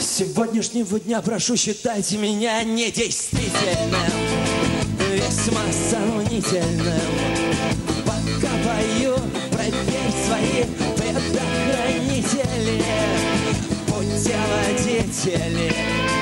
Сегодняшнего дня прошу считать меня недействительным, весьма сомнительным. Пока пою, проверь свои предохранители. Путеводители,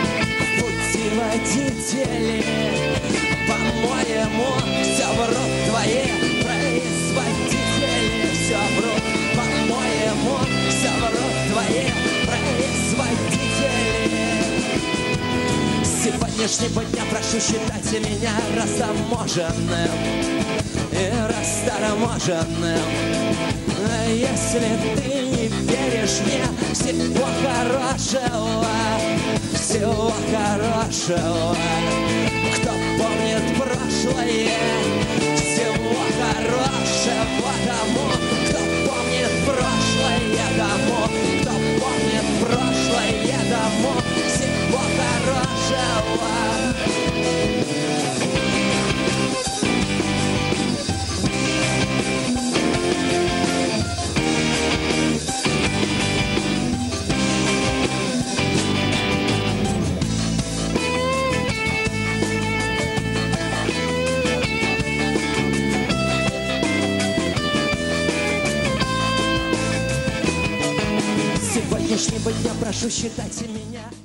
путеводители, по-моему, все врут твои производители. Все врут, по-моему, все врут твои производители. С сегодняшнего дня прошу считать меня растаможенным и расторможенным. Если ты не веришь мне, всего хорошего, всего хорошего. Кто помнит прошлое, всего хорошего тому, кто помнит прошлое тому, кто помнит прошлое тому, всего хорошего. Сегодняшнего дня прошу считать меня